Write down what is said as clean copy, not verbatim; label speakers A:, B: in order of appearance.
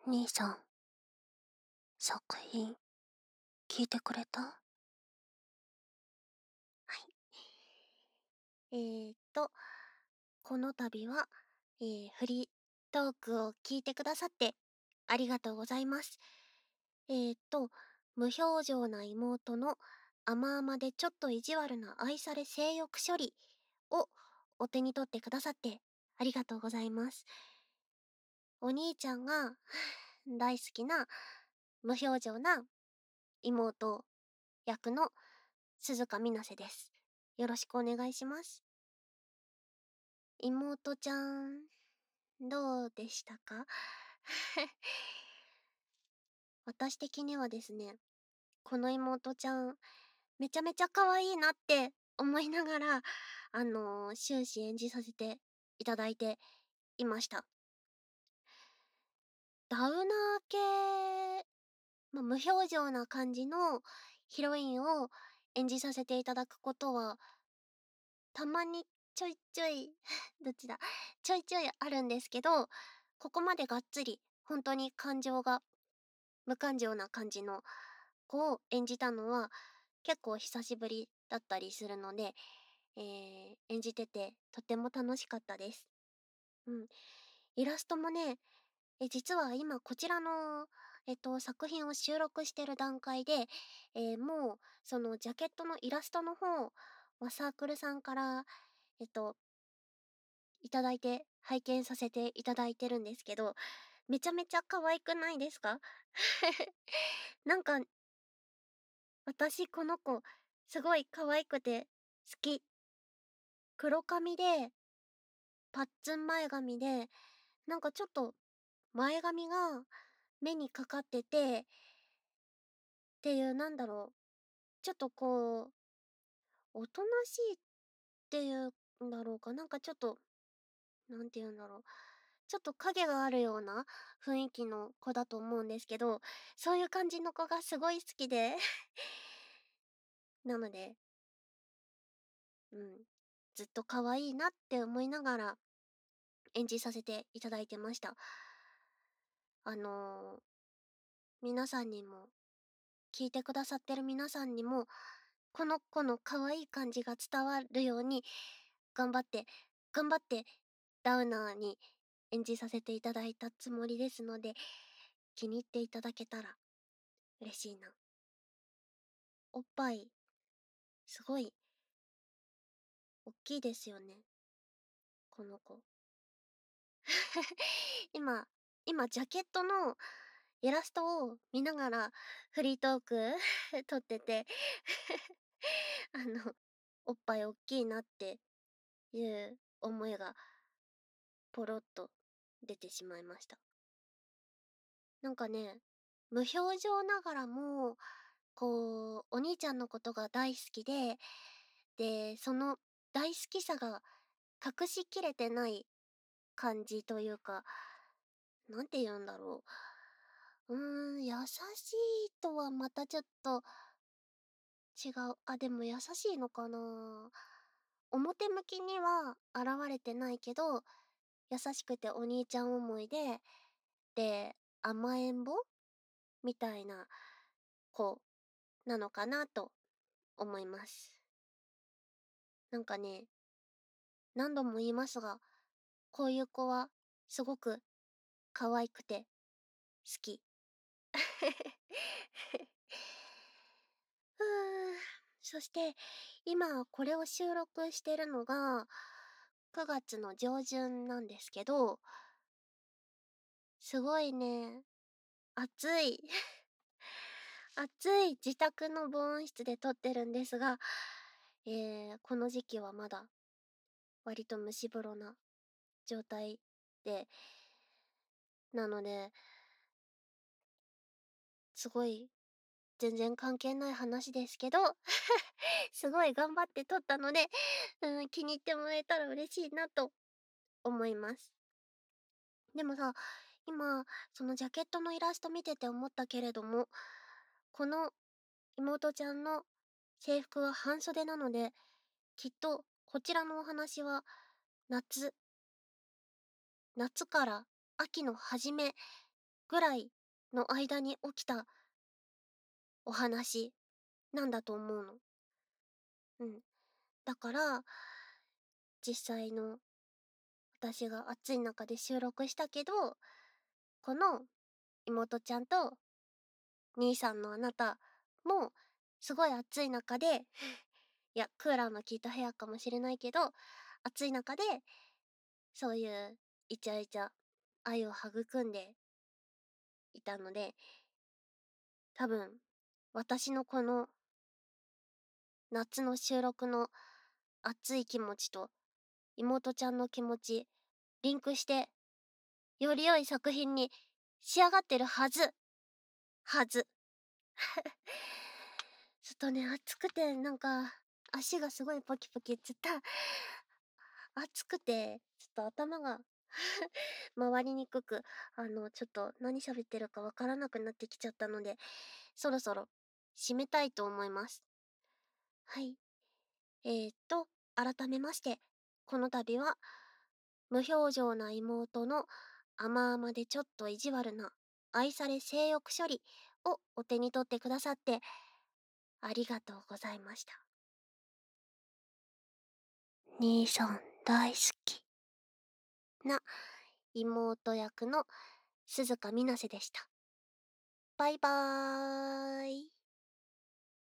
A: 兄さん、作品、聞いてくれた？は
B: い。この度は、フリートークを聞いてくださってありがとうございます。無表情な妹の甘々でちょっと意地悪な愛され性欲処理をお手に取ってくださってありがとうございます。お兄ちゃんが大好きな無表情な妹役の鈴鹿みなせです。よろしくお願いします。妹ちゃん、どうでしたか？私的にはですね、この妹ちゃん、めちゃめちゃ可愛いなって思いながら、終始演じさせていただいていました。ダウナー系、無表情な感じのヒロインを演じさせていただくことは、たまにちょいちょいどっちだちょいちょいあるんですけど、ここまでがっつり、本当に感情が無感情な感じの子を演じたのは結構久しぶりだったりするので、演じててとても楽しかったです。うん。イラストもね、実は今こちらの、作品を収録してる段階で、もうそのジャケットのイラストの方はサークルさんから、えっと、いただいて拝見させていただいてるんですけど、めちゃめちゃ可愛くないですか？なんか私この子すごい可愛くて好き。黒髪でパッツン前髪で、なんかちょっと前髪が目にかかっててっていう、なんだろう、ちょっとこうおとなしいっていうんだろうか、なんかちょっと、なんて言うんだろう、ちょっと影があるような雰囲気の子だと思うんですけど、そういう感じの子がすごい好きでなので、うん、ずっと可愛いなって思いながら演じさせていただいてました。あの皆さんにも、聞いてくださってる皆さんにも、この子の可愛い感じが伝わるように、頑張って、頑張ってダウナーに演じさせていただいたつもりですので、気に入っていただけたら嬉しいな。おっぱい、すごい、おっきいですよね、この子。今、今、ジャケットのイラストを見ながらフリートーク撮ってておっぱいおっきいなっていう思いがポロッと出てしまいました。なんかね、無表情ながらも、こう、お兄ちゃんのことが大好きで、で、その大好きさが隠しきれてない感じというか、なんて言うんだろう。優しいとはまたちょっと違う。あ、でも優しいのかな。表向きには現れてないけど、優しくてお兄ちゃん思いで、甘えん坊みたいな子なのかなと思います。なんかね、何度も言いますが、こういう子はすごく可愛くて好き。ふぅ。そして、今これを収録してるのが9月の上旬なんですけど、すごいね、暑い。暑い自宅の防音室で撮ってるんですが、この時期はまだ割と蒸し風呂な状態で、なので、すごい全然関係ない話ですけどすごい頑張って撮ったので、気に入ってもらえたら嬉しいなと思います。でもさ、今、そのジャケットのイラスト見てて思ったけれども、この妹ちゃんの制服は半袖なので、きっとこちらのお話は夏、夏から秋の初めぐらいの間に起きたお話なんだと思うの。うん。だから、実際の私が暑い中で収録したけど、この妹ちゃんと兄さんのあなたも、すごい暑い中で、いや、クーラーの効いた部屋かもしれないけど、暑い中で、そういうイチャイチャ愛を育んでいたので、多分、私のこの夏の収録の熱い気持ちと妹ちゃんの気持ち、リンクして、より良い作品に仕上がってるはず。はず。ちょっとね、暑くて、なんか、足がすごいポキポキつった。暑くて、ちょっと頭が回りにくく、ちょっと何喋ってるかわからなくなってきちゃったので、そろそろ締めたいと思います。はい。改めまして、この度は、無表情な妹の甘々でちょっと意地悪な愛され性欲処理をお手に取ってくださってありがとうございました。
A: 兄さん大好き。
B: な、妹役の鈴鹿水瀬でした。バイバーイ。